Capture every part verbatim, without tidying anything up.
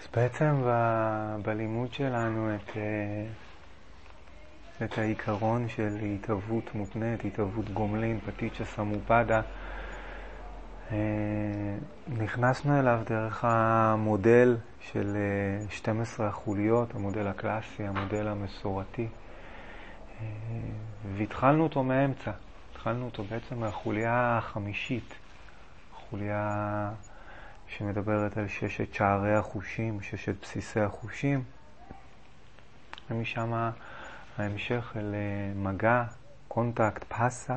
בעצם ב- בלימוד שלנו את, את העיקרון של התהוות מותנית, התהוות גומלין, פטיצ'ה סמופדה, נכנסנו אליו דרך המודל של שתים עשרה החוליות, המודל הקלאסי, המודל המסורתי, והתחלנו אותו מאמצע. התחלנו אותו בעצם מהחוליה החמישית, חוליה שמדברת על ששת שערי החושים, ששת בסיסי החושים, ומשם ההמשך אל מגע, קונטקט, פסה,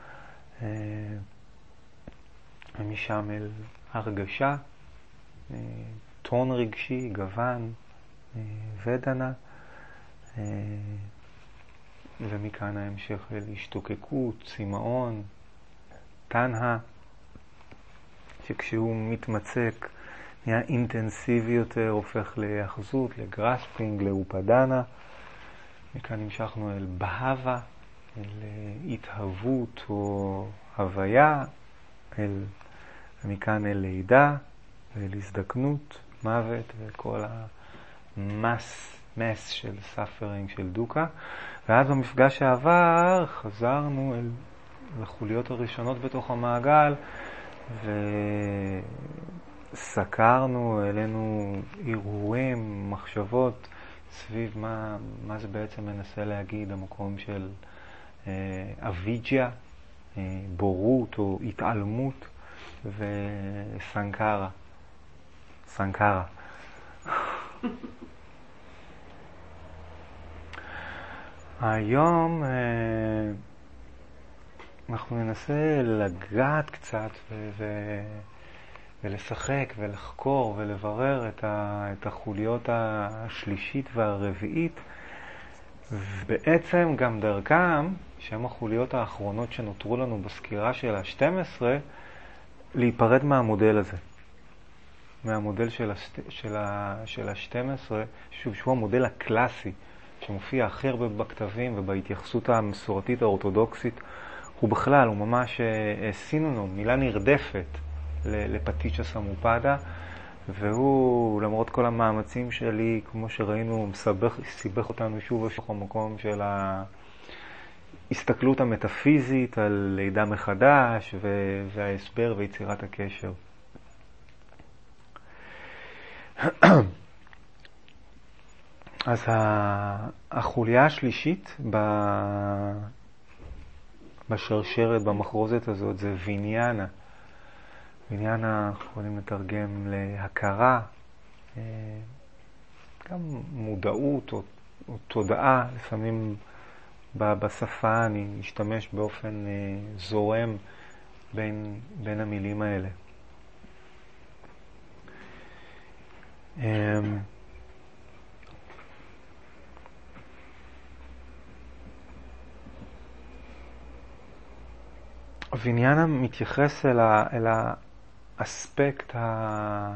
ומשם אל הרגשה, טון רגשי, גוון, ודנה, ומכאן ההמשך אל השתוקקות, צמאון, תנהה, שכשהוא מתמצק נהיה אינטנסיבי יותר, הופך להאחזות, לגרספינג, לאופדנה. מכאן המשכנו אל בהבה, אל התהוות או הוויה, אל, ומכאן אל לידה, ואל הזדקנות, מוות, וכל המס, מס של ספרינג, של דוקה. ואז במפגש העבר חזרנו אל לחוליות הראשונות בתוך המעגל, וסקרנו אלינו הרהורים, מחשבות סביב מה, מה זה בעצם מנסה להגיד המקום של אה, אביג'יה, אה, בורות או התעלמות, וסנקרה. סנקרה. היום אה, אנחנו ננסה לגעת קצת ו- ו- ולשחק ולחקור ולברר את, ה- את החוליות השלישית והרביעית, ובעצם גם דרכם, שהם החוליות האחרונות שנותרו לנו בסקירה של ה-שתים עשרה, להיפרד מהמודל הזה, מהמודל של, השת- של, ה- של ה-שתים עשרה, שוב, שהוא המודל הקלאסי, שמופיע הכי הרבה בכתבים ובהתייחסות המסורתית האורתודוקסית. הוא בכלל, הוא ממש סינונום, מילה נרדפת לפטיצ'ה סמופדה, והוא, למרות כל המאמצים שלי, כמו שראינו, מסבך, סיבך אותנו שוב ושוב המקום של ההסתכלות המטאפיזית על לידה מחדש וההסבר ויצירת הקשר. אז החוליה השלישית בשרשרת, במחרוזת הזאת, זה ויניאנה. ויניאנה אנחנו יכולים לתרגם להכרה, גם מודעות או, או תודעה. לפעמים בשפה אני משתמש באופן זורם בין, בין המילים האלה. ויניאנה מתייחס אל, ה, אל האספקט ה,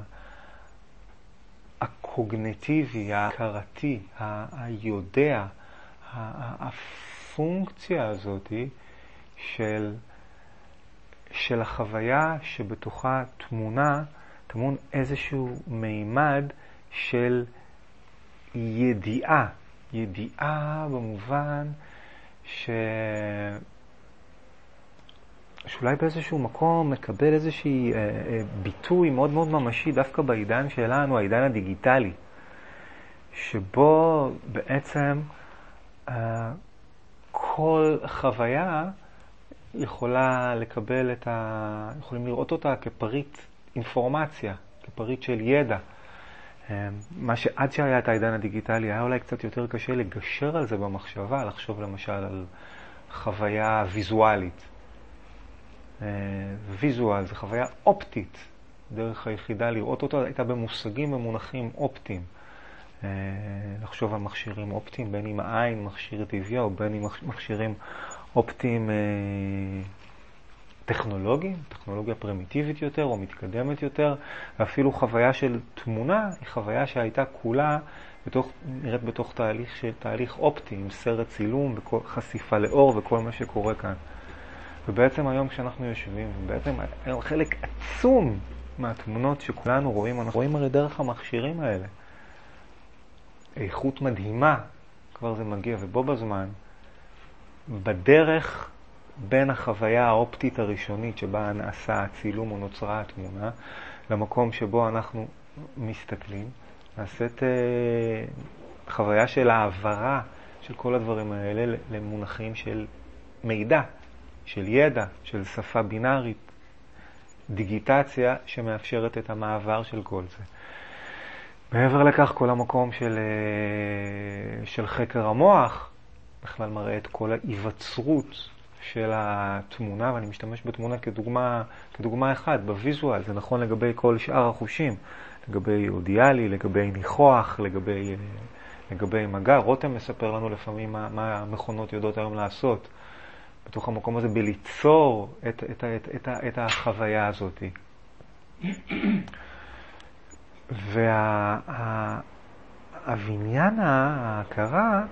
הקוגניטיבי, ההכרתי, ה, היודע, ה, הפונקציה הזאת של, של החוויה שבתוכה תמונה, תמון איזשהו מימד של ידיעה, ידיעה במובן ש... שאולי באיזשהו מקום מקבל איזושהי אה, אה, ביטוי מאוד מאוד ממשי דווקא בעידן שלנו, העידן הדיגיטלי, שבו בעצם אה, כל חוויה יכולה לקבל את ה... יכולים לראות אותה כפריט אינפורמציה, כפריט של ידע. אה, מה שעד שהיה את העידן הדיגיטלי היה אולי קצת יותר קשה לגשר על זה במחשבה, לחשוב למשל על חוויה ויזואלית. ויזואל זה חוויה אופטית, דרך היחידה לראות אותה הייתה במושגים ומונחים אופטיים. לחשוב על מכשירים אופטיים, בין אם העין מכשיר טבעי או בין אם מכשירים אופטיים טכנולוגיים, טכנולוגיה פרימיטיבית יותר או מתקדמת יותר. ואפילו חוויה של תמונה היא חוויה שהייתה כולה בתוך, נראית בתוך תהליך של תהליך אופטי, עם סרט צילום וחשיפה לאור וכל מה שקורה כאן. ובעצם היום כשאנחנו יושבים, ובעצם היום חלק עצום מהתמונות שכולנו רואים, אנחנו רואים הרי דרך המכשירים האלה. איכות מדהימה, כבר זה מגיע, ובו בזמן, בדרך בין החוויה האופטית הראשונית שבה נעשה הצילום או נוצרה התמונה, למקום שבו אנחנו מסתכלים, נעשית אה, חוויה של העברה של כל הדברים האלה למונחים של מידע, של ידע, של שפה בינארית, דיגיטציה שמאפשרת את המעבר של כל זה. מעבר לכך, כל המקום של, של חקר המוח בכלל מראה את כל ההיווצרות של התמונה, ואני משתמש בתמונה כדוגמה, כדוגמה אחת, בוויזואל, זה נכון לגבי כל שאר החושים, לגבי אודיאלי, לגבי ניחוח, לגבי, לגבי מגע. רותם מספר לנו לפעמים מה, מה המכונות יודעות היום לעשות בתוך המקום הזה, בליצור את, את, את, את, את החוויה הזאת. והבניין ההכרה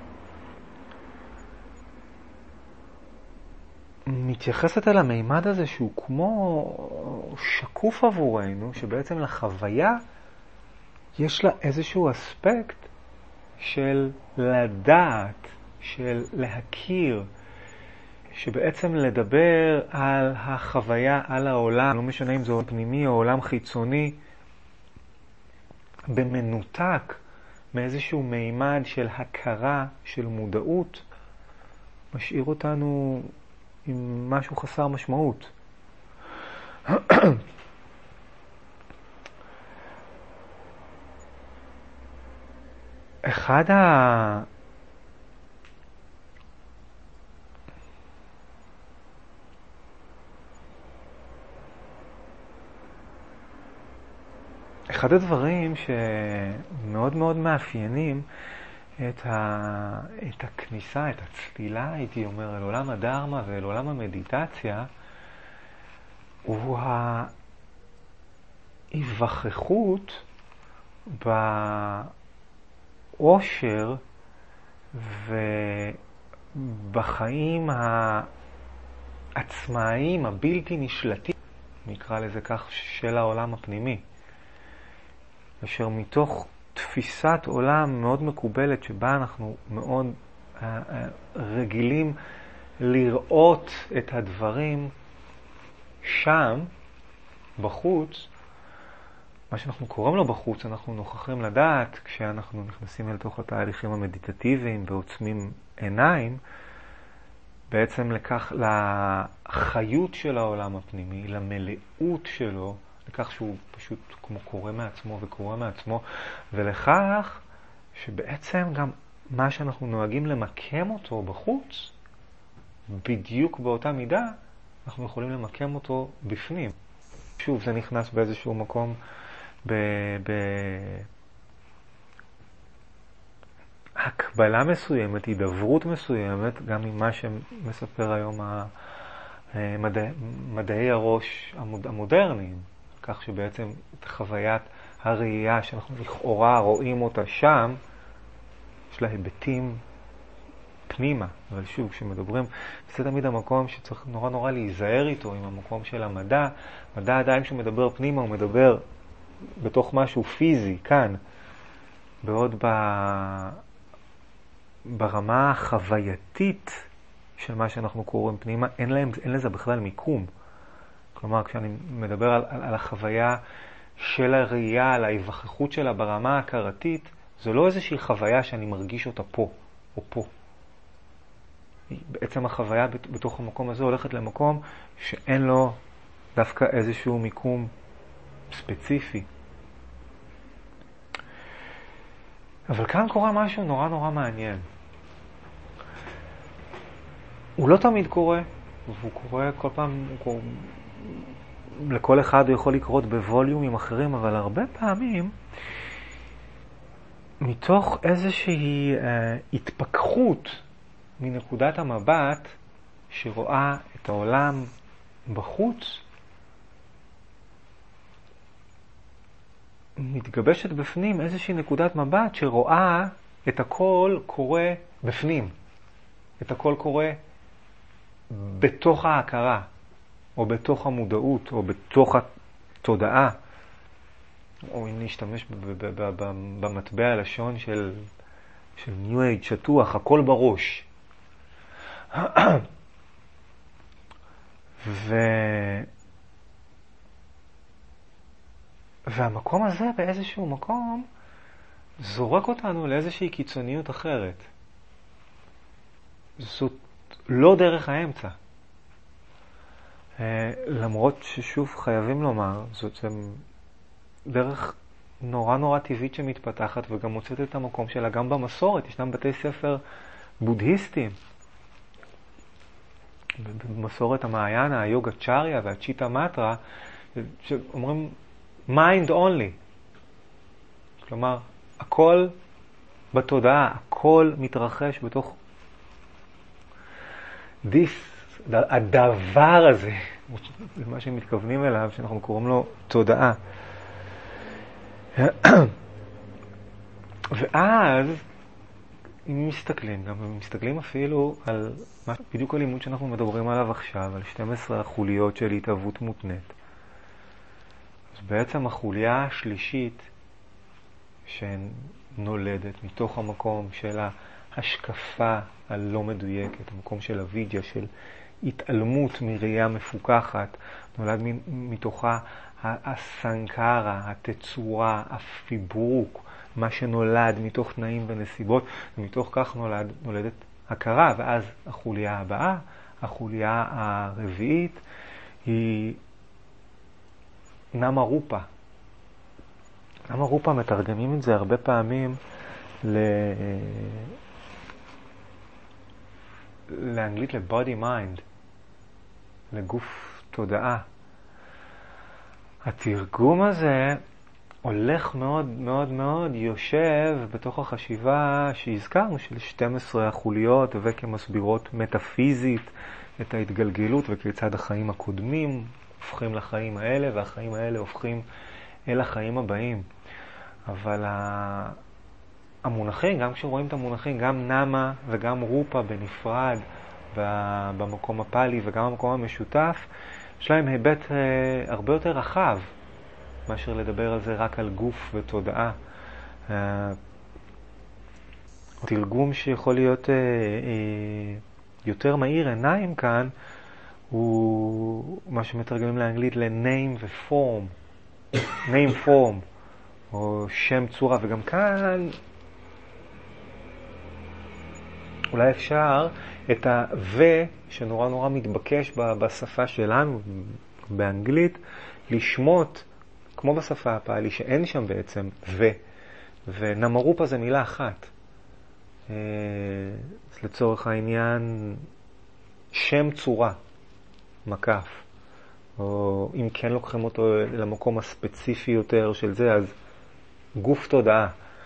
מתייחסת אל המימד הזה שהוא כמו שקוף עבורנו, שבעצם לחוויה יש לה איזשהו אספקט של לדעת, של להכיר, שבעצם לדבר על החוויה, על העולם, לא משנה אם זה עולם פנימי או עולם חיצוני, במנותק מאיזשהו מימד של הכרה, של מודעות, משאיר אותנו עם משהו חסר משמעות. אחד ה... אחד הדברים שמאוד מאוד מאפיינים את, ה... את הכניסה, את הצלילה, הייתי אומר, אל עולם הדרמה ואל עולם המדיטציה, הוא ההיווכחות באושר ובחיים העצמאיים, הבלתי נשלטים, נקרא לזה כך, של העולם הפנימי. אשר מתוך תפיסת עולם מאוד מקובלת שבה אנחנו מאוד uh, uh, רגילים לראות את הדברים שם, בחוץ, מה שאנחנו קוראים לו בחוץ, אנחנו נוכחים לדעת כשאנחנו נכנסים אל תוך התהליכים המדיטטיביים ועוצמים עיניים, בעצם לכך, לחיות של העולם הפנימי, למלאות שלו, לכך שהוא פשוט כמו קורא מעצמו וקורא מעצמו, ולכך שבעצם גם מה שאנחנו נוהגים למקם אותו בחוץ, בדיוק באותה מידה, אנחנו יכולים למקם אותו בפנים. שוב, זה נכנס באיזשהו מקום ב... ב... הקבלה מסוימת, הידברות מסוימת, גם עם מה שמספר היום המדעי, מדעי הראש המודרניים. כך שבעצם את חוויית הראייה שאנחנו לכאורה רואים אותה שם, יש לה היבטים פנימה. אבל שוב, כשמדברים, זה תמיד המקום שצריך נורא נורא להיזהר איתו, עם המקום של המדע. מדע עדיין כשמדבר פנימה, הוא מדבר בתוך משהו פיזי, כאן. בעוד ב... ברמה החווייתית של מה שאנחנו קוראים פנימה, אין, להם, אין לזה בכלל מיקום. כלומר, כשאני מדבר על, על, על החוויה של הראייה, על ההיווכחות שלה ברמה ההכרתית, זו לא איזושהי חוויה שאני מרגיש אותה פה או פה. בעצם החוויה בתוך המקום הזה הולכת למקום שאין לו דווקא איזשהו מיקום ספציפי. אבל כאן קורה משהו נורא נורא מעניין. הוא לא תמיד קורה, והוא קורה כל פעם, הוא קורה, לכל אחד הוא יכול לקרות בווליומים אחרים, אבל הרבה פעמים, מתוך איזושהי אה, התפכחות מנקודת המבט שרואה את העולם בחוץ, מתגבשת בפנים איזושהי נקודת מבט שרואה את הכל קורה בפנים. את הכל קורה בתוך ההכרה, או בתוך המודעות, או בתוך התודעה. או אם נשתמש במטבע הלשון של של ניו אייג' שטוח, הכל בראש. ו... והמקום הזה באיזשהו מקום זורק אותנו לאיזושהי קיצוניות אחרת. זאת לא דרך האמצע. למרות ששוב חייבים לומר, זאת דרך נורא נורא טבעית שמתפתחת וגם מוצאת את המקום שלה גם במסורת. ישנם בתי ספר בודהיסטיים. במסורת המעיינה, היוגה צ'ריה והצ'יטה מטרה, שאומרים mind only. כלומר, הכל בתודעה, הכל מתרחש בתוך this, הדבר הזה, זה מה שהם מתכוונים אליו, שאנחנו קוראים לו תודעה. ואז, אם מסתכלים, גם מסתכלים אפילו על בדיוק הלימוד שאנחנו מדברים עליו עכשיו, על שתים עשרה החוליות של התהוות מותנית. אז בעצם החוליה השלישית שנולדת מתוך המקום של ההשקפה הלא מדויקת, המקום של הווידיה, של התעלמות מראייה מפוקחת, נולד מתוכה הסנקרה, התצורה, הפיברוק, מה שנולד מתוך תנאים ונסיבות, ומתוך כך נולד, נולדת הכרה, ואז החוליה הבאה, החוליה הרביעית, היא נמה רופה. נמה רופה מתרגמים את זה הרבה פעמים ל... לאנגלית לבודי מיינד, לגוף תודעה. התרגום הזה הולך מאוד מאוד מאוד יושב בתוך החשיבה שהזכרנו של שתים עשרה החוליות וכמסבירות מטאפיזית את ההתגלגלות וכיצד החיים הקודמים הופכים לחיים האלה והחיים האלה הופכים אל החיים הבאים. אבל המונחים, גם כשרואים את המונחים, גם נמה וגם רופה בנפרד במקום הפאלי וגם במקום המשותף, יש להם היבט הרבה יותר רחב מאשר לדבר על זה רק על גוף ותודעה. תרגום שיכול להיות יותר מאיר עיניים כאן הוא מה שמתרגמים לאנגלית ל-name ו-form, name form, או שם צורה. וגם כאן אולי אפשר את ה-ו שנורא נורא מתבקש בשפה שלנו, באנגלית, לשמות כמו בשפה הפאלי, שאין שם בעצם ו, ונמרופה זה מילה אחת. אז לצורך העניין, שם צורה, מקף, או אם כן לוקחים אותו למקום הספציפי יותר של זה, אז גוף תודעה.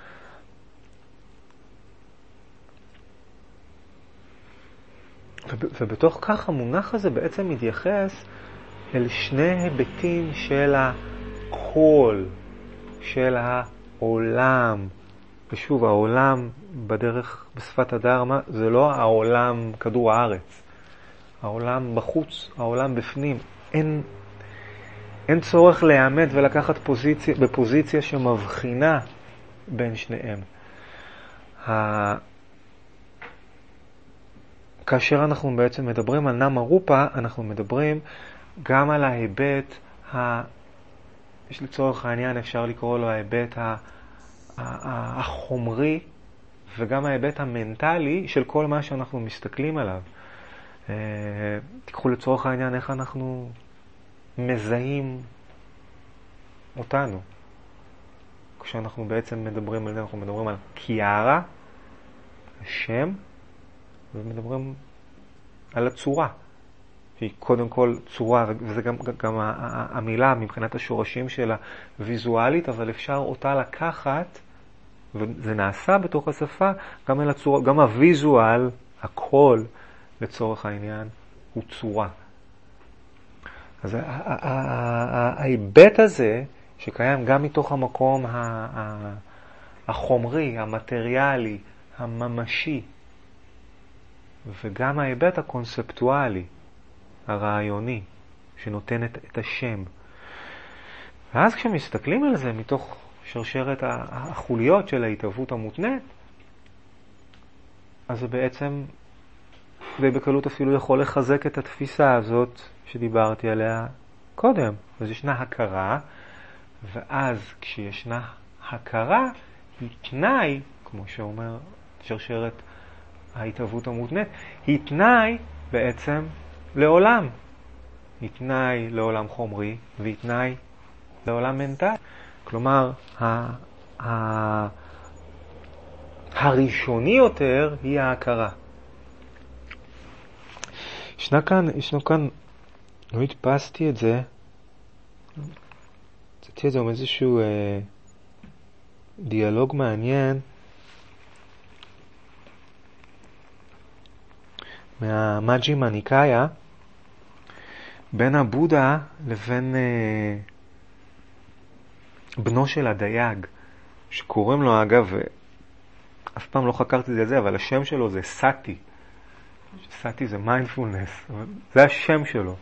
ובתוך כך המונח הזה בעצם מתייחס אל שני היבטים של הקול, של העולם. ושוב, העולם בדרך, בשפת הדרמה, זה לא העולם כדור הארץ. העולם בחוץ, העולם בפנים. אין, אין צורך להיעמד ולקחת פוזיציה, בפוזיציה שמבחינה בין שניהם. ה... כאשר אנחנו בעצם מדברים על נמה רופה, אנחנו מדברים גם על ההיבט, ה... יש לצורך העניין, אפשר לקרוא לו ההיבט ה... החומרי, וגם ההיבט המנטלי של כל מה שאנחנו מסתכלים עליו. תיקחו לצורך העניין איך אנחנו מזהים אותנו. כשאנחנו בעצם מדברים על זה, אנחנו מדברים על קיארה, השם, ומדברים על הצורה. שהיא קודם כל צורה, וזה גם, גם המילה מבחינת השורשים שלה ויזואלית, אבל אפשר אותה לקחת, וזה נעשה בתוך השפה, גם על הצורה, גם הוויזואל, הכל לצורך העניין, הוא צורה. אז ההיבט הזה, שקיים גם מתוך המקום החומרי, המטריאלי, הממשי, וגם ההיבט הקונספטואלי, הרעיוני, שנותן את, את השם. ואז כשמסתכלים על זה מתוך שרשרת החוליות של ההתהוות המותנית, אז זה בעצם די בקלות אפילו יכול לחזק את התפיסה הזאת שדיברתי עליה קודם. אז ישנה הכרה, ואז כשישנה הכרה היא תנאי, כמו שאומר שרשרת ההתהוות המותנית, היא תנאי בעצם לעולם. היא תנאי לעולם חומרי, והיא תנאי לעולם מנטלי. כלומר, ה- ה- הראשוני יותר היא ההכרה. ישנה כאן, ישנו כאן, לא הדפסתי את זה, צאתי את זה עם איזשהו אה, דיאלוג מעניין מהמג'ימה ניקאיה בין הבודה לבין אה, בנו של הדייג, שקוראים לו, אגב, אף פעם לא חקרתי את זה, אבל השם שלו זה סאטי. סאטי זה מיינדפולנס, זה השם שלו.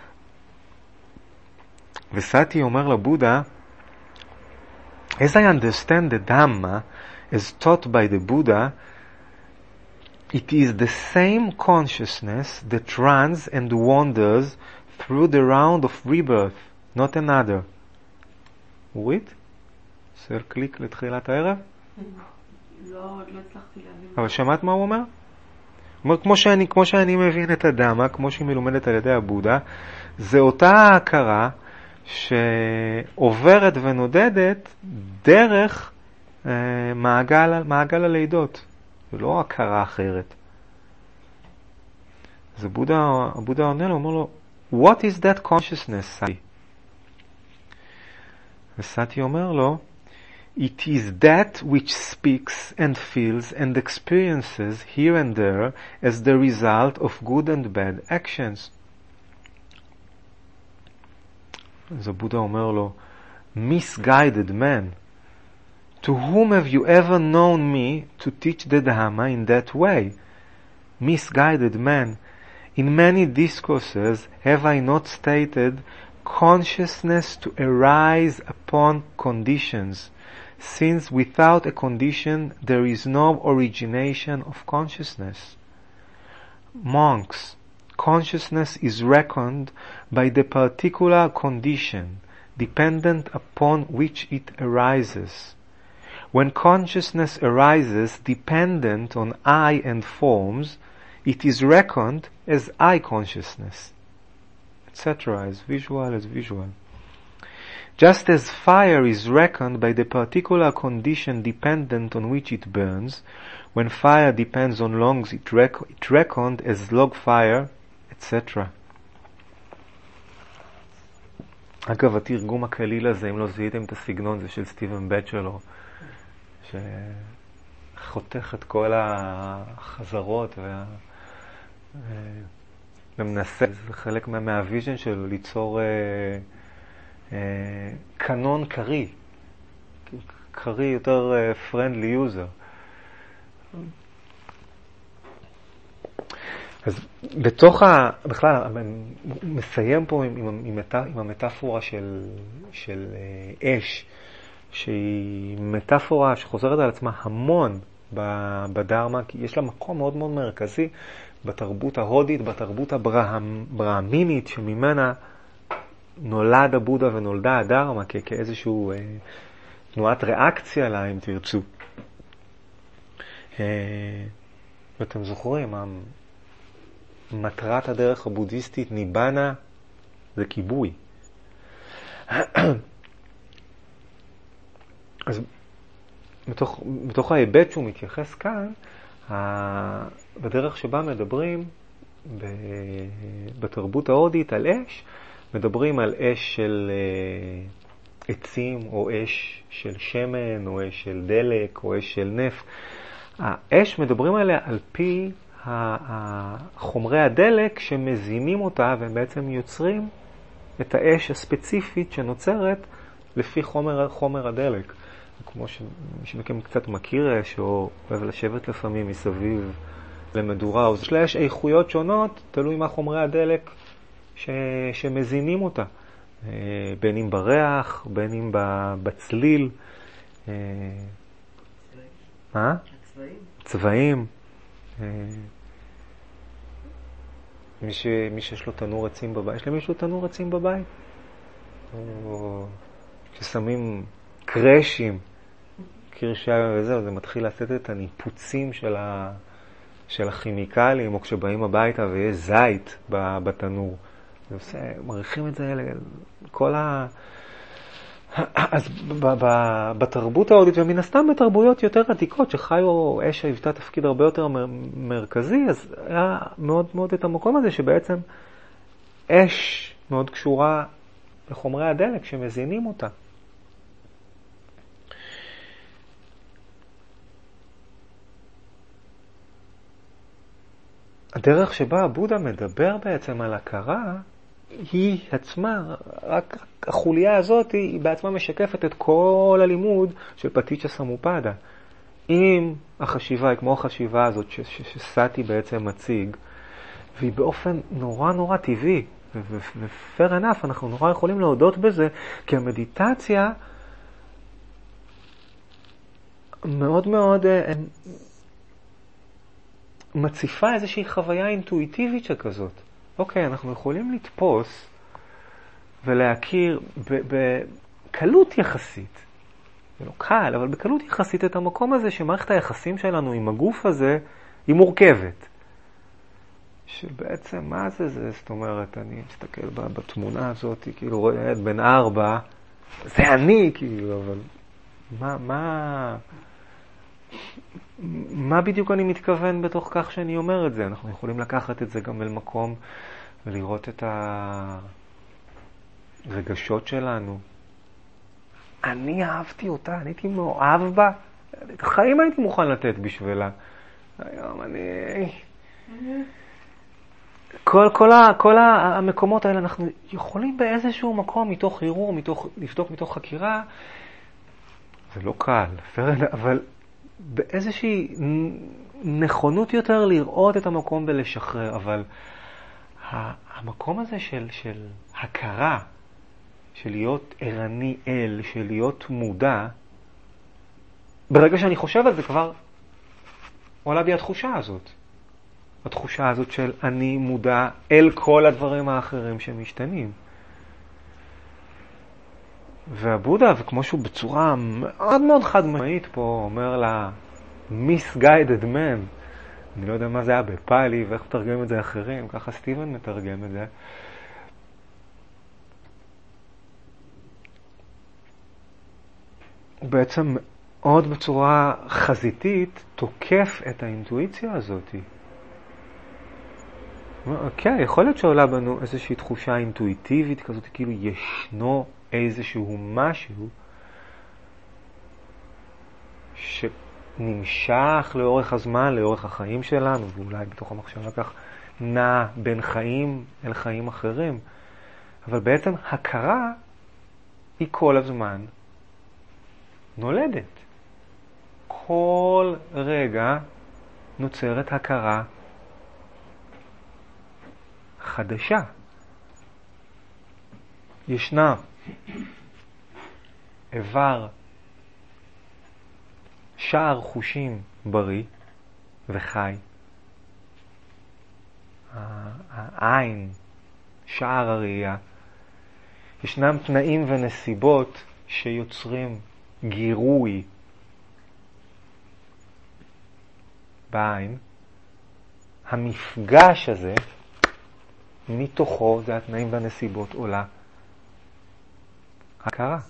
וסאטי אומר לבודה, as I understand the Dhamma as taught by the Buddha, it is the same consciousness that runs and wanders through the round of rebirth, not another. אורית? עושה קליק לתחילת הערב? לא, לא הצלחתי להבין. אבל שמעת מה הוא אומר? הוא אומר, כמו שאני, כמו שאני מבין את הדמה, כמו שהיא מלומדת על ידי הבודה, זה אותה ההכרה שעוברת ונודדת דרך אה, מעגל, מעגל הלידות. זה לא הכרה אחרת. אז הבודה, הבודה עונה לו, אומר לו, what is that consciousness, סאטי? וסאטי אומר לו, it is that which speaks and feels and experiences here and there as the result of good and bad actions. אז הבודה אומר לו, misguided man, to whom have you ever known me to teach the Dhamma in that way? Misguided man, in many discourses have I not stated consciousness to arise upon conditions, since without a condition there is no origination of consciousness. Monks, consciousness is reckoned by the particular condition dependent upon which it arises. When consciousness arises dependent on I and forms, it is reckoned as I consciousness, et cetera, as visual as visual. Just as fire is reckoned by the particular condition dependent on which it burns, when fire depends on logs, it, rec- it reckoned as log fire, et cetera. אגב, התרגום הכליל הזה, אם לא זיהיתם את הסגנון, זה של סטיבן בטשלר, שחותך את כל החזרות וה... ומנסה, זה חלק מה... מהוויז'ן שלו, ליצור אה, אה, קנון קרי, קרי יותר אה, friendly user. אז בתוך ה... בכלל, מסיים פה עם, עם, עם, עם המטאפורה של, של אה, אש, שהיא מטאפורה שחוזרת על עצמה המון בדרמה, כי יש לה מקום מאוד מאוד מרכזי בתרבות ההודית, בתרבות הברהמינית, שממנה נולד הבודה ונולדה הדרמה כ- כאיזשהו אה, תנועת ריאקציה לה, אם תרצו. אה, ואתם זוכרים, מטרת הדרך הבודהיסטית ניבנה זה כיבוי. אז בתוך, בתוך ההיבט שהוא מתייחס כאן, ה... בדרך שבה מדברים ב... בתרבות ההודית על אש, מדברים על אש של uh, עצים, או אש של שמן, או אש של דלק, או אש של נפט. האש מדברים עליה על פי חומרי הדלק שמזינים אותה, והם בעצם יוצרים את האש הספציפית שנוצרת לפי חומר, חומר הדלק. כמו שמי מכם קצת מכיר אש, או אוהב לשבת לפעמים מסביב למדורה, אז יש לה איכויות שונות, תלוי מה חומרי הדלק ש... שמזינים אותה. בין אם בריח, בין אם בצליל. צבעים. מה? צבעים. צבעים. מי, ש... מי שיש לו תנור עצים בבית, יש למישהו תנור עצים בבית? או כששמים קרשים, קרשי וזהו, זה מתחיל לתת את הניפוצים של, ה... של הכימיקלים, או כשבאים הביתה ויש זית בתנור. זה עושה, מריחים את זה כל ה... אז בתרבות ההודית, ומן הסתם בתרבויות יותר עתיקות, שחיו אש היוותה תפקיד הרבה יותר מרכזי, אז היה מאוד מאוד את המקום הזה, שבעצם אש מאוד קשורה לחומרי הדלק שמזינים אותה. הדרך שבה הבודה מדבר בעצם על הכרה, היא עצמה, רק החוליה הזאת היא בעצמה משקפת את כל הלימוד של פטיצ'ה סמופדה. אם החשיבה היא כמו החשיבה הזאת שסאטי בעצם מציג, והיא באופן נורא נורא טבעי, ו-fair enough, אנחנו נורא יכולים להודות בזה, כי המדיטציה מאוד מאוד מציפה איזושהי חוויה אינטואיטיבית שכזאת. אוקיי, אנחנו יכולים לתפוס ולהכיר בקלות יחסית, זה לא קל, אבל בקלות יחסית את המקום הזה שמערכת היחסים שלנו עם הגוף הזה היא מורכבת. שבעצם מה זה זה? זאת אומרת, אני מסתכל בתמונה הזאת, כאילו רואה את בן ארבע, זה אני, כאילו, אבל מה, מה, מה בדיוק אני מתכוון בתוך כך שאני אומר את זה? אנחנו יכולים לקחת את זה גם אל מקום ולראות את הרגשות שלנו. אני אהבתי אותה, אני הייתי מאוהב בה, את החיים הייתי מוכן לתת בשבילה. היום אני... כל, כל, ה, כל המקומות האלה אנחנו יכולים באיזשהו מקום מתוך עירור, מתוך, לבדוק מתוך חקירה, זה לא קל, אבל באיזושהי נכונות יותר לראות את המקום ולשחרר, אבל המקום הזה של, של הכרה, של להיות ערני אל, של להיות מודע, ברגע שאני חושב על זה כבר עולה בי התחושה הזאת. התחושה הזאת של אני מודע אל כל הדברים האחרים שמשתנים. והבודה, וכמו שהוא בצורה מאוד מאוד חד-משמעית פה, אומר לה, misguided man, אני לא יודע מה זה היה בפאלי, ואיך מתרגם את זה אחרים, ככה סטיבן מתרגם את זה. הוא בעצם מאוד בצורה חזיתית תוקף את האינטואיציה הזאת. כן, יכול להיות שעולה בנו איזושהי תחושה אינטואיטיבית כזאת, כאילו ישנו איזשהו משהו שנמשך לאורך הזמן, לאורך החיים שלנו, ואולי בתוך המחשבה כך נע בין חיים אל חיים אחרים. אבל בעצם הכרה היא כל הזמן נולדת. כל רגע נוצרת הכרה חדשה. ישנה איבר, שער חושים בריא וחי. העין, שער הראייה. ישנם תנאים ונסיבות שיוצרים גירוי בעין. המפגש הזה, מתוכו, זה התנאים והנסיבות, עולה הכרה.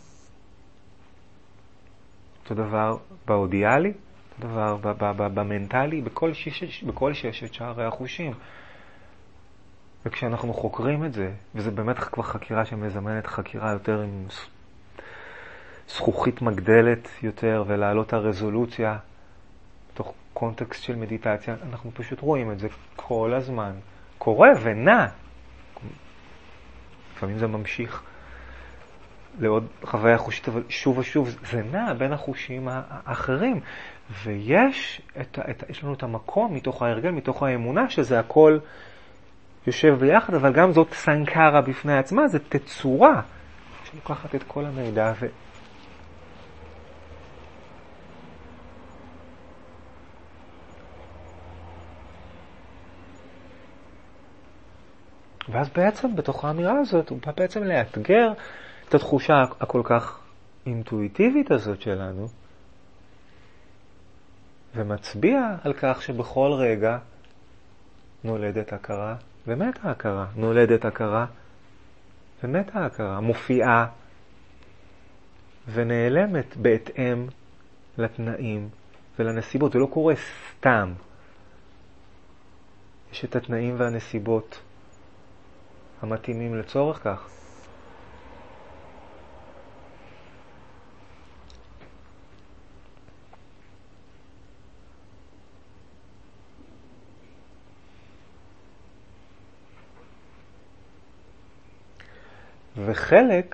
אותו דבר באודיאלי, אותו דבר במנטלי, בכל ששת, בכל ששת שערי החושים. וכשאנחנו חוקרים את זה, וזה באמת כבר חקירה שמזמנת חקירה יותר עם זכוכית מגדלת יותר, ולהעלות הרזולוציה, תוך קונטקסט של מדיטציה, אנחנו פשוט רואים את זה כל הזמן. קורה ונע. לפעמים זה ממשיך לעוד חוויה חושית, אבל שוב ושוב זה נע בין החושים האחרים. ויש את, את, יש לנו את המקום מתוך ההרגל, מתוך האמונה, שזה הכל יושב ביחד, אבל גם זאת סנקרה בפני עצמה, זה תצורה שלוקחת את כל המידע ו... ואז בעצם בתוך האמירה הזאת הוא בא בעצם לאתגר את התחושה הכל כך אינטואיטיבית הזאת שלנו, ומצביע על כך שבכל רגע נולדת הכרה ומתה הכרה, נולדת הכרה ומתה הכרה, מופיעה ונעלמת בהתאם לתנאים ולנסיבות. זה לא קורה סתם. יש את התנאים והנסיבות המתאימים לצורך כך. וחלק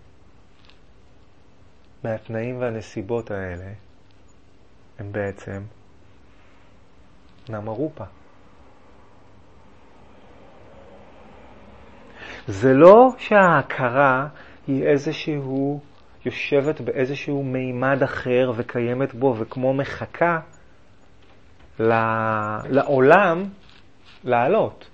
מהתנאים והנסיבות האלה הם בעצם נמה רופה. זה לא שההכרה היא איזשהו, יושבת באיזשהו מימד אחר וקיימת בו וכמו מחכה לעולם לעלות.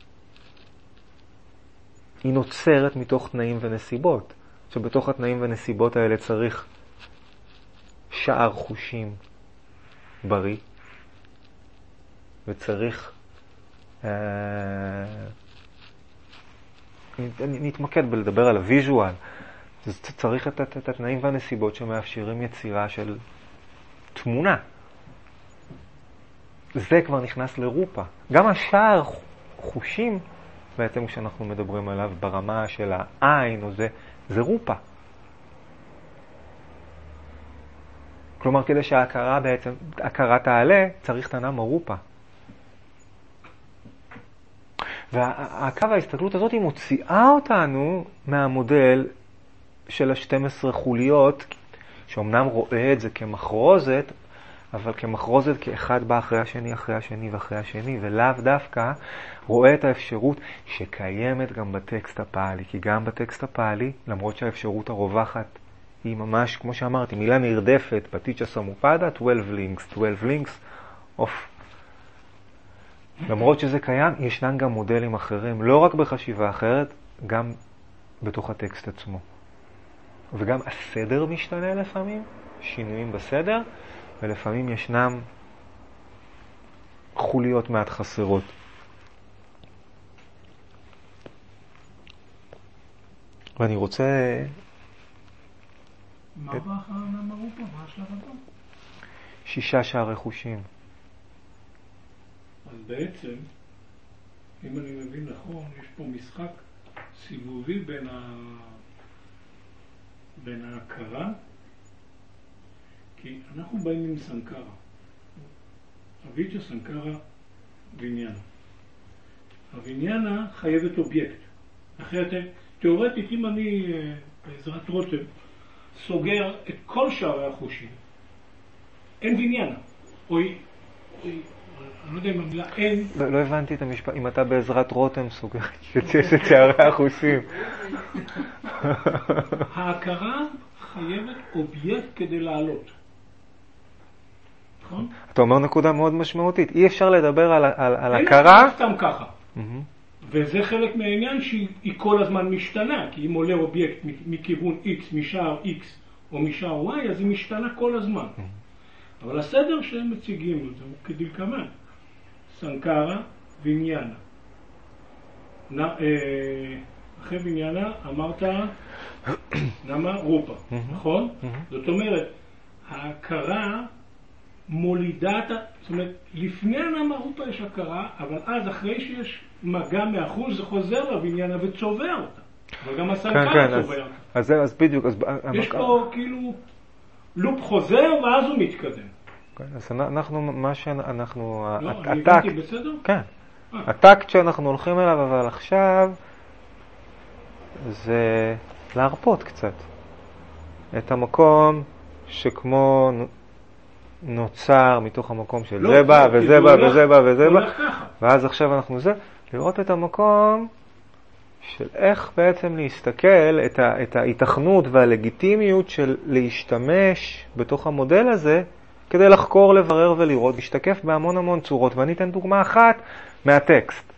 היא נוצרת מתוך תנאים ונסיבות, שבתוך התנאים והנסיבות האלה צריך שער חושים בריא, וצריך אה, נתמקד בלדבר על הוויז'ואל. צריך את, את, את התנאים והנסיבות שמאפשרים יצירה של תמונה. זה כבר נכנס לרופה. גם השער חושים בעצם כשאנחנו מדברים עליו ברמה של העין או זה, זה רופה. כלומר, כדי שההכרה בעצם, הכרה תעלה, צריך תנמה רופה. והקו ההסתכלות הזאת היא מוציאה אותנו מהמודל של ה-שתים עשרה חוליות, שאומנם רואה את זה כמחרוזת, אבל כמחרוזת כאחד בא אחרי השני, אחרי השני ואחרי השני, ולאו דווקא רואה את האפשרות שקיימת גם בטקסט הפעלי. כי גם בטקסט הפעלי, למרות שהאפשרות הרווחת היא ממש, כמו שאמרתי, מילה נרדפת, פטיצ'ה סמופדה, twelve links, twelve links of. למרות שזה קיים, ישנן גם מודלים אחרים, לא רק בחשיבה אחרת, גם בתוך הטקסט עצמו. וגם הסדר משתנה לפעמים, שינויים בסדר, ולפעמים ישנם חוליות מעט חסרות. ואני רוצה... מה בא אחר נמה רופה? מה השלב הבא? שישה שערי חושים. אז בעצם, אם אני מבין נכון, יש פה משחק סיבובי בין, ה... בין ההכרה, כי אנחנו באים עם סנקרה. אביצ'ה סנקרה ויניאנה. הוויניאנה חייבת אובייקט. אחרת, תיאורטית, אם אני בעזרת רותם סוגר את כל שערי החושים, אין ויניאנה. או היא... אני לא יודע אם המילה אין... לא, לא הבנתי את המשפט. אם אתה בעזרת רותם סוגר את שערי החושים. ההכרה חייבת אובייקט כדי לעלות. נכון? אתה אומר נקודה מאוד משמעותית. אי אפשר לדבר על, על, על אין הכרה. אין סתם ככה. וזה חלק מהעניין שהיא כל הזמן משתנה. כי אם עולה אובייקט מכיוון X, משער X או משער Y, אז היא משתנה כל הזמן. אבל הסדר שהם מציגים אותו הוא כדלקמן. סנקרה ויניאנה. אחרי ויניאנה אמרת נמה רופה, נכון? זאת אומרת, ההכרה מולידה, זאת אומרת, לפני הנמה רופה יש הכרה, אבל אז אחרי שיש מגע מאחוז זה חוזר לוויניאנה וצובע אותה. אבל גם הסנקרה צובע אותה. אז אז בדיוק. יש פה כאילו לופ חוזר ואז הוא מתקדם. אז אנחנו, מה שאנחנו... לא, אני הבנתי בסדר? כן. הטקט שאנחנו הולכים אליו, אבל עכשיו, זה להרפות קצת. את המקום שכמו נוצר מתוך המקום של זה בא, וזה בא, וזה בא, וזה בא. ואז עכשיו אנחנו זה, לראות את המקום של איך בעצם להסתכל את, ה, את ההיתכנות והלגיטימיות של להשתמש בתוך המודל הזה, כדי לחקור, לברר ולראות, משתקף בהמון המון צורות. ואני אתן דוגמה אחת מהטקסט.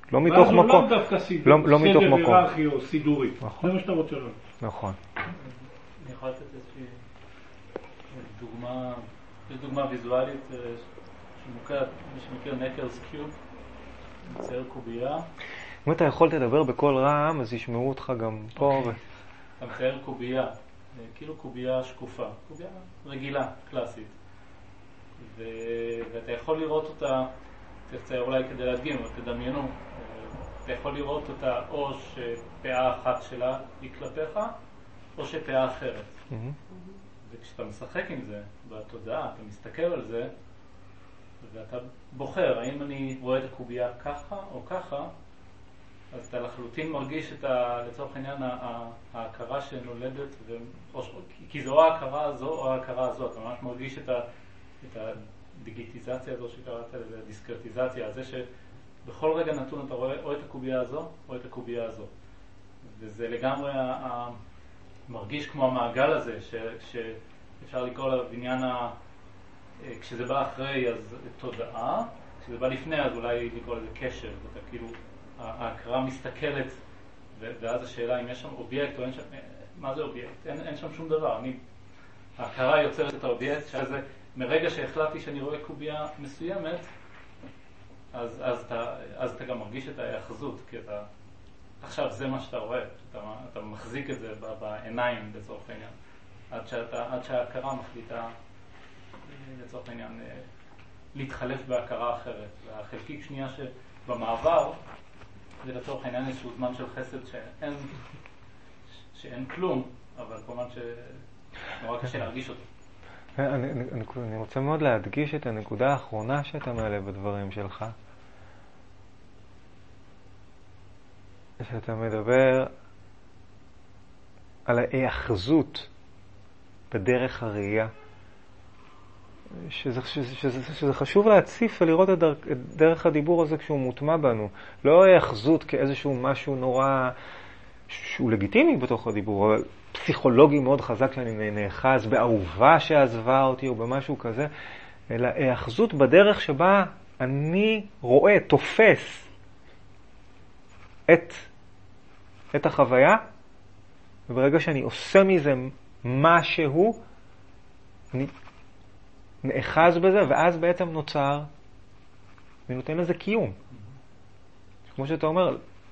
לא מתוך מקום. ואז הוא לא דווקא סידור, לא, לא מתוך סדר מקום. היררכי או סידורי. נכון. זה מה שאתה רוצה לומר. נכון. אני יכול לתת איזושהי דוגמה, יש דוגמה ויזואלית שמוכרת, מי שמכיר נקרס קיוב, מצייר קובייה. אם אתה יכול תדבר בקול רם, אז ישמעו אותך גם פה. Okay. ו... אתה מצייר קובייה, כאילו קובייה שקופה, קובייה רגילה, קלאסית. ו... ואתה יכול לראות אותה, תצייר אולי כדי להדגים, אבל תדמיינו, אתה יכול לראות אותה או שפאה אחת שלה היא כלפיך, או שפאה אחרת. Mm-hmm. וכשאתה משחק עם זה, בתודעה, אתה מסתכל על זה, ואתה בוחר, האם אני רואה את הקובייה ככה או ככה, אז אתה לחלוטין מרגיש את ה, לצורך העניין ההכרה שנולדת, ו... או, כי זו ההכרה הזו או ההכרה הזו, אתה ממש מרגיש את, ה, את הדיגיטיזציה הזו שקראת לזה, הדיסקרטיזציה, זה שבכל רגע נתון אתה רואה או את הקובייה הזו או את הקובייה הזו. וזה לגמרי ה, ה, מרגיש כמו המעגל הזה, ש, שאפשר לקרוא לבניין, ה, כשזה בא אחרי אז תודעה, כשזה בא לפני אז אולי לקרוא לזה קשר, ואתה כאילו ההכרה מסתכלת, ואז השאלה אם יש שם אובייקט או אין שם, מה זה אובייקט? אין, אין שם שום דבר. אני, ההכרה יוצרת את האובייקט, שזה מרגע שהחלטתי שאני רואה קובייה מסוימת, אז, אז, אתה, אז אתה גם מרגיש את ההיאחזות, כי אתה, עכשיו זה מה שאתה רואה, אתה, אתה מחזיק את זה בעיניים לצורך העניין, עד, שאתה, עד שההכרה מחליטה לצורך העניין להתחלף בהכרה אחרת. והחלקיק שנייה שבמעבר, זה לצורך העניין איזשהו זמן של חסד שאין, שאין כלום, אבל כמובן שנורא קשה להרגיש אותו. אני, אני, אני רוצה מאוד להדגיש את הנקודה האחרונה שאתה מעלה בדברים שלך. שאתה מדבר על ההיאחזות בדרך הראייה. שזה, שזה, שזה, שזה חשוב להציף ולראות את, דרך, את דרך הדיבור הזה כשהוא מוטמע בנו. לא היאחזות כאיזשהו משהו נורא שהוא לגיטימי בתוך הדיבור, אבל פסיכולוגי מאוד חזק שאני נאחז באהובה שעזבה אותי או במשהו כזה, אלא היאחזות בדרך שבה אני רואה, תופס את, את החוויה, וברגע שאני עושה מזה משהו, אני נאחז בזה, ואז בעצם נוצר, אני נותן לזה קיום. כמו שאתה אומר,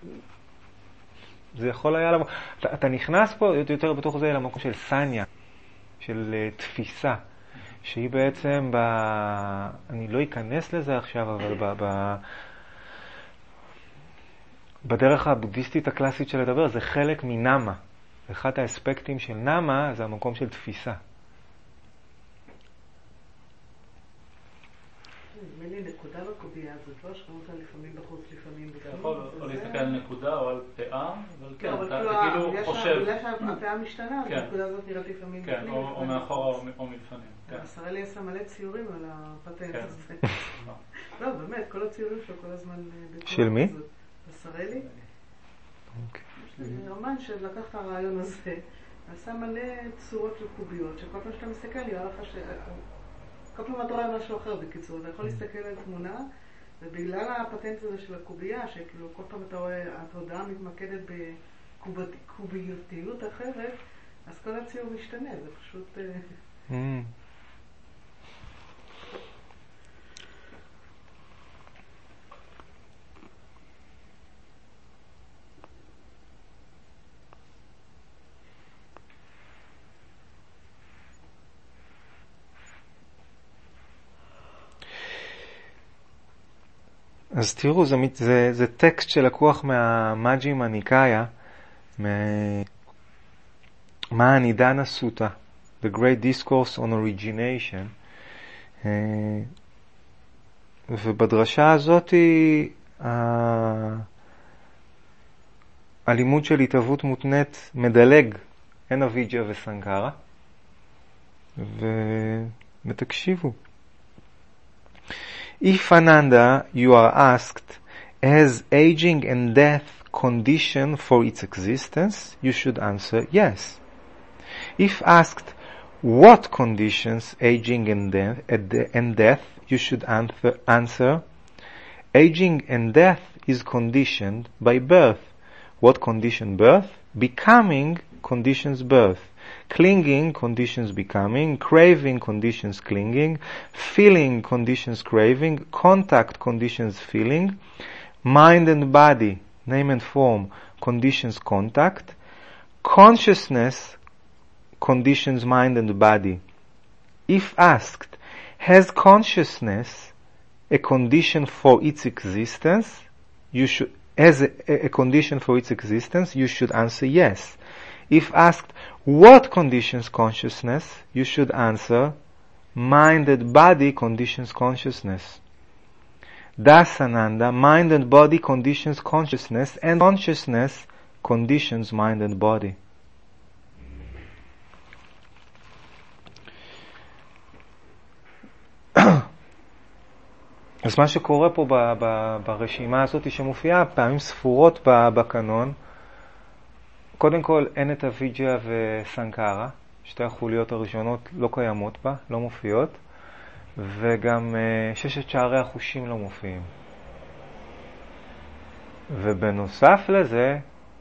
זה יכול היה למקום, אתה, אתה נכנס פה יותר בתוך זה למקום של סניה, של uh, תפיסה, שהיא בעצם, ב... אני לא אכנס לזה עכשיו, אבל ב... ב... בדרך הבודהיסטית הקלאסית של לדבר, זה חלק מנמה. אחד האספקטים של נמה זה המקום של תפיסה. נדמה לי נקודה בקובייה הזאת, לא שכנו אותה לפעמים בחוץ, לפעמים בפנים. אתה יכול או להסתכל על נקודה או על פאה, אבל כן, אתה כאילו חושב. בגלל שהפאה משתנה, אז הנקודה הזאת נראית לפעמים בפנים. כן, או מאחורה או מלפנים. השרלי עשה מלא ציורים על הפטנט הזה. לא, באמת, כל הציורים שלו כל הזמן... של מי? השרלי. זה רומן שלקח את הרעיון הזה, עשה מלא צורות וקוביות, שכל פעם שאתה מסתכל, נראה לך ש... כל פעם אתה רואה משהו אחר בקיצור, אתה יכול להסתכל על תמונה, ובגלל הפטנט הזה של הקובייה, שכאילו כל פעם אתה רואה, התודעה מתמקדת בקוביותיות אחרת, אז כל הציור משתנה, זה פשוט... Mm. אז תראו, זה, זה, זה טקסט שלקוח מהמג'ימה ניקאיה, מהנידנה סוטה, The Great Discourse on Origination, ובדרשה הזאת הלימוד של התהוות מותנית מדלג, אין אביג'ה וסנקרה, ותקשיבו. If Ananda, you are asked, has aging and death condition for its existence, you should answer yes. If asked, what conditions aging and death, and death you should answer, answer Aging and death is conditioned by birth. What conditions birth? Becoming conditions birth. Clinging conditions becoming. Craving conditions clinging. Feeling conditions craving. Contact conditions feeling. Mind and body, name and form, conditions contact. Consciousness conditions mind and body. If asked, has consciousness a condition for its existence? You should, as a, a condition for its existence, you should answer yes. If asked, what conditions consciousness? You should answer, mind and body conditions consciousness. Thus, Ananda, mind and body conditions consciousness, and consciousness conditions mind and body. אז מה שקורה פה ב- ב- ברשימה הזאת שמופיעה פעמים ספורות ב- בקנון, קודם כל אין את הוויג'יה וסנקרה, שתי החוליות הראשונות לא קיימות בה, לא מופיעות, וגם uh, ששת שערי החושים לא מופיעים. ובנוסף לזה,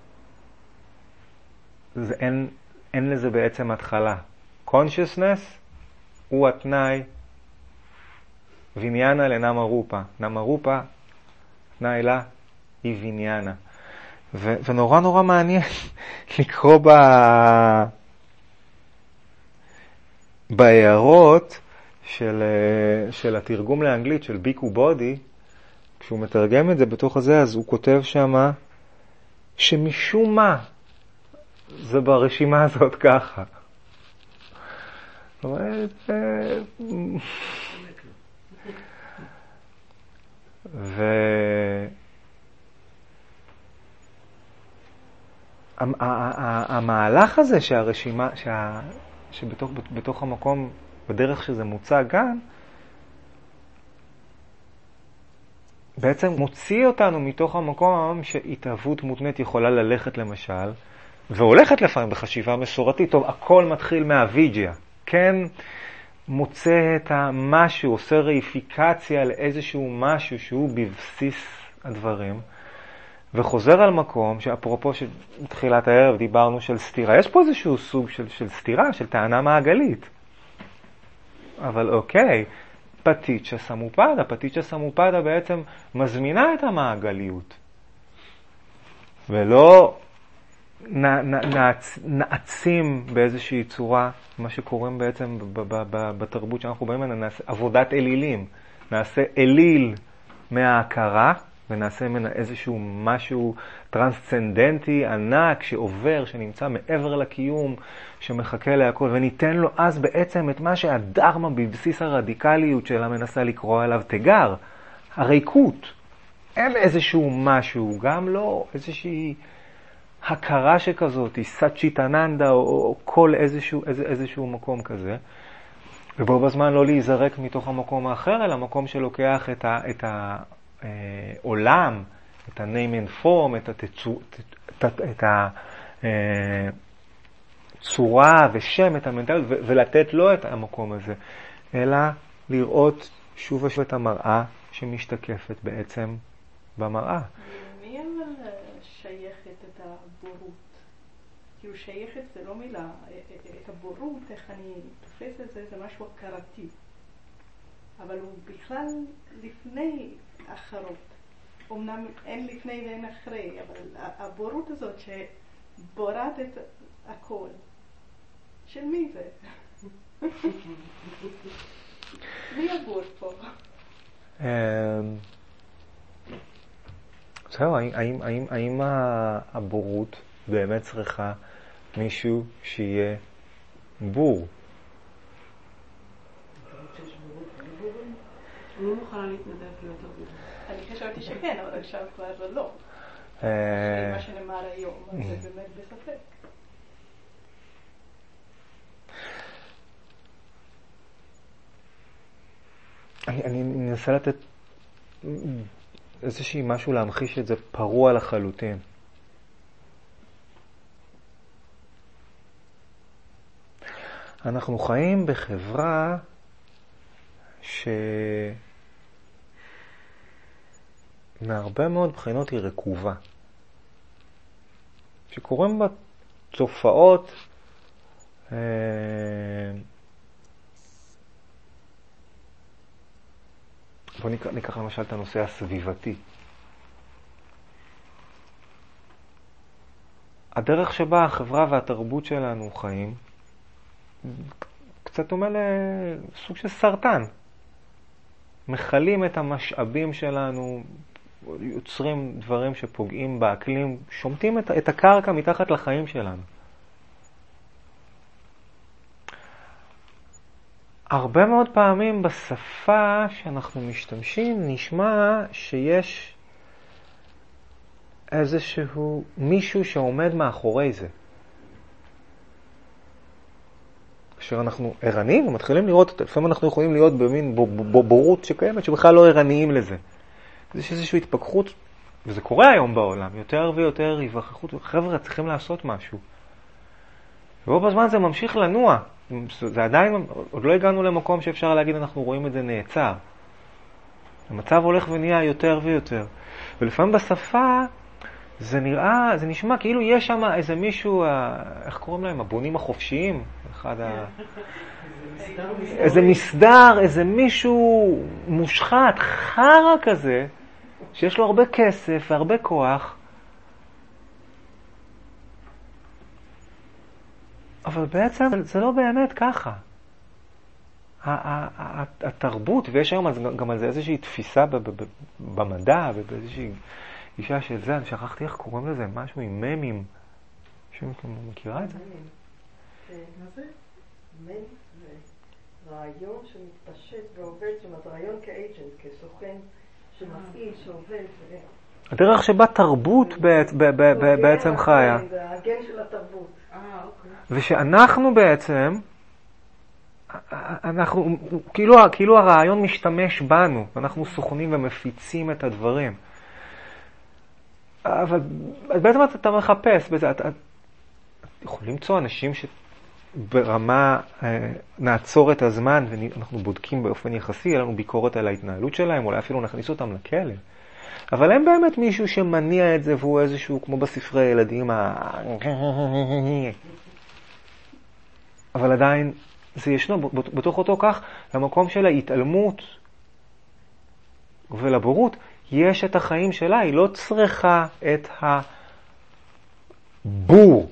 זה אין, אין לזה בעצם התחלה. consciousness הוא התנאי ויניאנה לנמה רופה. נמה רופה, תנאי לה היא ויניאנה. ו- ונורא נורא מעניין לקרוא ב... בהערות של, של התרגום לאנגלית של ביקו בודי, כשהוא מתרגם את זה בתוך הזה, אז הוא כותב שמה שמשום מה זה ברשימה הזאת ככה. זאת אומרת, ו... המהלך הזה שהרשימה, שה... שבתוך בתוך המקום, בדרך שזה מוצג כאן, בעצם מוציא אותנו מתוך המקום שהתאהבות מותנית יכולה ללכת למשל, והולכת לפעמים בחשיבה מסורתית, טוב, הכל מתחיל מהוויג'יה, כן? מוצא את המשהו, עושה רייפיקציה לאיזשהו משהו שהוא בבסיס הדברים, וחוזר על מקום שאפרופו בתחילת הערב דיברנו של סתירה. יש פה איזשהו סוג של, של סתירה, של טענה מעגלית. אבל אוקיי, פטיצ'ה סמופדה, פטיצ'ה סמופדה בעצם מזמינה את המעגליות. ולא נ, נ, נעצ, נעצים באיזושהי צורה, מה שקוראים בעצם ב, ב, ב, בתרבות שאנחנו באים ממנה, נעשה עבודת אלילים. נעשה אליל מההכרה, ונעשה ממנה איזשהו משהו טרנסצנדנטי, ענק, שעובר, שנמצא מעבר לקיום, שמחכה להכל, וניתן לו אז בעצם את מה שהדרמה בבסיס הרדיקליות שלה מנסה לקרוא עליו תגר, הריקות. אין איזשהו משהו, גם לא איזושהי הכרה שכזאת, סצ'יטננדה, או, או כל איזשהו, איזה, איזשהו מקום כזה. ובו בזמן לא להיזרק מתוך המקום האחר, אלא מקום שלוקח את ה... את ה עולם, את ה-name and form, את התצור, את הצורה ושם, את המנטליות, ולתת לו את המקום הזה, אלא לראות שוב ושוב את המראה שמשתקפת בעצם במראה. מי אבל שייכת את הבורות? כאילו שייכת זה לא מילה, את הבורות, איך אני תופס את זה, זה משהו הכרתי. אבל הוא בכלל לפני אחרות. אמנם אין לפני ואין אחרי, אבל הבורות הזאת שבורת את הכל. של מי זה? מי הבור פה? זהו, האם הבורות באמת צריכה מישהו שיהיה בור? אני לא מוכנה להתנדב להיות הרבה. אני חשבתי שכן, אבל עכשיו כבר לא. מה שנאמר היום, זה באמת בספק. אני מנסה לתת איזושהי משהו להמחיש את זה פרוע לחלוטין. אנחנו חיים בחברה ש... מהרבה מאוד בחינות היא רקובה. שקוראים בה תופעות אה, בואו ניקח, ניקח למשל את הנושא הסביבתי. הדרך שבה החברה והתרבות שלנו חיים קצת דומה לסוג של סרטן. מחלים את המשאבים שלנו, יוצרים דברים שפוגעים באקלים, שומטים את, את הקרקע מתחת לחיים שלנו. הרבה מאוד פעמים בשפה שאנחנו משתמשים נשמע שיש איזשהו מישהו שעומד מאחורי זה. כאשר אנחנו ערניים ומתחילים לראות, לפעמים אנחנו יכולים להיות במין בורות שקיימת שבכלל לא ערניים לזה. יש איזושהי התפכחות, וזה קורה היום בעולם, יותר ויותר היווכחות, חבר'ה צריכים לעשות משהו. ובו בזמן זה ממשיך לנוע. זה עדיין, עוד לא הגענו למקום שאפשר להגיד אנחנו רואים את זה נעצר. המצב הולך ונהיה יותר ויותר. ולפעמים בשפה זה נראה, זה נשמע כאילו יש שם איזה מישהו, איך קוראים להם? הבונים החופשיים? אחד ה... איזה מסדר, איזה מישהו מושחת, חרה כזה, שיש לו הרבה כסף והרבה כוח. אבל בעצם זה לא באמת ככה. התרבות, ויש היום גם על זה איזושהי תפיסה במדע, ובאיזושהי אישה של זה, אני שכחתי איך קוראים לזה, משהו עם ממים. מישהו מכירה את זה? מה זה? מם זה רעיון שמתפשט ועובד, זאת אומרת, רעיון כאג'נט, כסוכן שמפעיל, שעובד. הדרך שבה תרבות בעצם חיה. זה הגן של התרבות. ושאנחנו בעצם, אנחנו, כאילו, כאילו הרעיון משתמש בנו, ואנחנו סוכנים ומפיצים את הדברים. אבל בעצם אתה מחפש בזה, אתה יכול למצוא אנשים שברמה נעצור את הזמן ואנחנו בודקים באופן יחסי, יהיה לנו ביקורת על ההתנהלות שלהם, אולי אפילו נכניס אותם לכלא. אבל אין באמת מישהו שמניע את זה והוא איזשהו כמו בספרי ילדים ה... אבל עדיין זה ישנו בתוך אותו כך למקום של ההתעלמות ולבורות יש את החיים שלה, היא לא צריכה את הבור.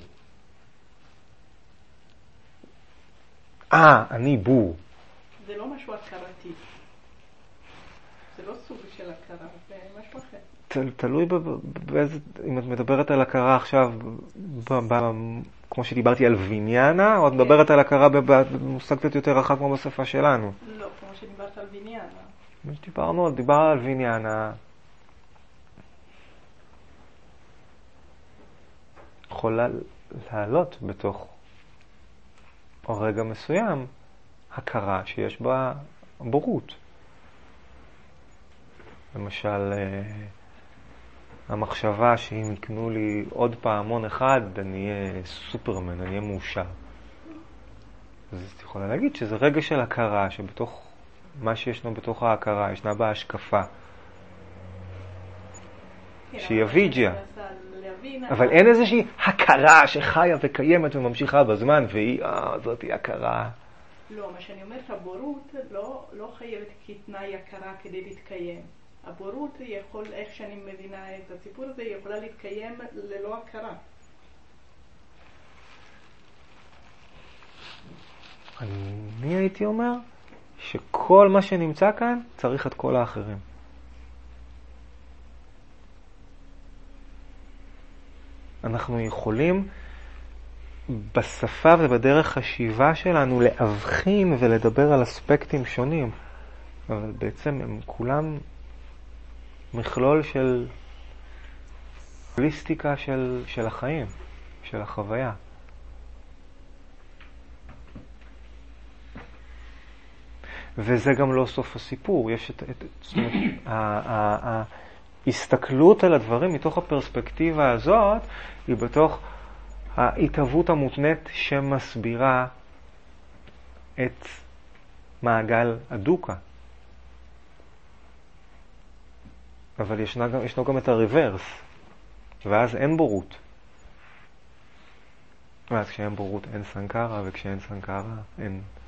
אה, אני בור. זה לא משהו הכרתי. זה לא סוג של הכרה, זה משהו אחר. תלוי באיזה, אם את מדברת על הכרה עכשיו, כמו שדיברתי על ויניאנה, או את מדברת על הכרה במושג קצת יותר רחב כמו בשפה שלנו? לא, כמו שדיברת על ויניאנה. דיברנו, דיברנו על ויניאנה. יכולה לעלות בתוך רגע מסוים הכרה שיש בה בורות. למשל, המחשבה שאם יקנו לי עוד פעמון אחד, אני אהיה סופרמן, אני אהיה מאושר. אז את יכולה להגיד שזה רגע של הכרה, שבתוך מה שישנו בתוך ההכרה, ישנה בה השקפה. שהיא הוויג'יה. אבל אין איזושהי הכרה שחיה וקיימת וממשיכה בזמן, והיא, אה, זאת היא הכרה. לא, מה שאני אומרת, הבורות לא, לא חייבת כתנאי הכרה כדי להתקיים. הבורות יכול, איך שאני מבינה את הסיפור הזה, יכולה להתקיים ללא הכרה. אני הייתי אומר שכל מה שנמצא כאן צריך את כל האחרים. אנחנו יכולים בשפה ובדרך חשיבה שלנו להבחין ולדבר על אספקטים שונים, אבל בעצם הם כולם מכלול של הוליסטיקה של, של החיים, של החוויה. וזה גם לא סוף הסיפור. יש את, את, זאת אומרת, ההסתכלות על הדברים מתוך הפרספקטיבה הזאת היא בתוך ההתהוות המותנית שמסבירה את מעגל הדוקה. אבל ישנה, ישנו גם את הריברס, ואז אין בורות. ואז כשאין בורות אין סנקרה, וכשאין סנקרה אין